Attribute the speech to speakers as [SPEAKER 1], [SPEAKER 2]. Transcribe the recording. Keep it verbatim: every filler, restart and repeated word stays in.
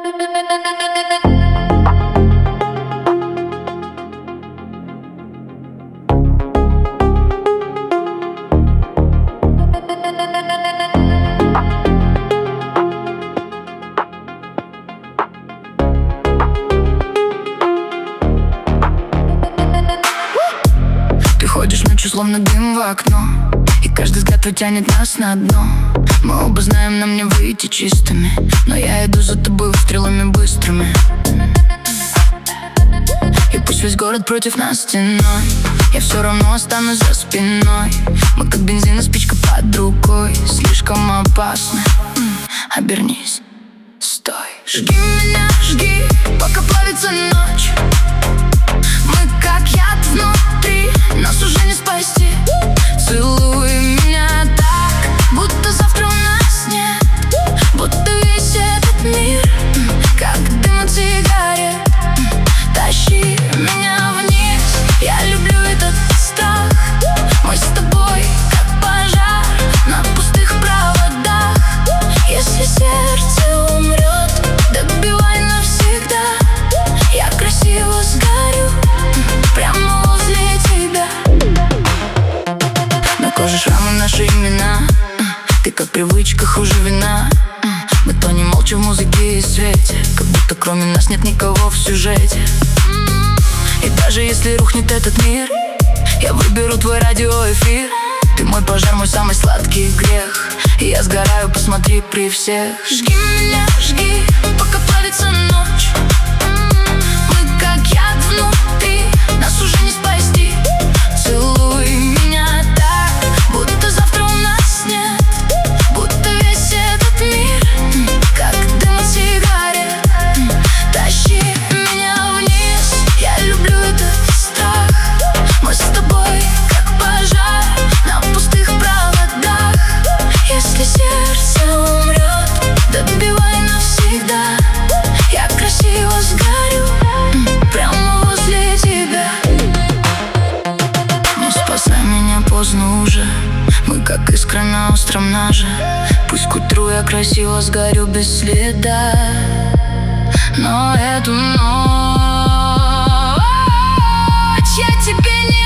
[SPEAKER 1] Ходишь ночью, словно дым в окно, и каждый взгляд твой тянет нас на дно. Мы оба знаем, нам не выйти чистыми, но я иду за тобой выстрелами быстрыми. И пусть весь город против нас стеной, я все равно останусь за спиной. Мы как бензин и спичка под рукой, слишком опасны. Обернись, стой. Жги меня, жги, пока плавится ночь. Мы как яд внутри, нас уже не спасти. Целуй меня так, будто завтра у нас нет, будто весь этот мир как дым от сигарет. Тащи меня вниз, я люблю этот страх. Мы с тобой как пожар на пустых проводах. Если сердце умрет, добивай навсегда. Я красиво сгорю прямо возле тебя. На коже шрамы, наши имена. Ты как привычка хуже вина. Мы тонем молча в музыке и свете, как будто кроме нас нет никого в сюжете. И даже если рухнет этот мир, я выберу твой радиоэфир. Ты мой пожар, мой самый сладкий грех, и я сгораю, посмотри при всех. Жги меня, жги, пока плавится ночь. Мы как яд внутри, нас уже не спасти. Целуй меня так, будто завтра у нас нет, будто весь этот мир как дым от сигарет. Тащи меня вниз, я люблю этот страх. Мы с тобой как пожар на пустых проводах. Если сердце умрет, добивай навсегда. Я красиво сгорю прямо возле тебя. Не спасай меня, поздно уже. Мы как искра на остром ноже. Пусть к утру я красиво сгорю без следа, но эту ночь я тебе не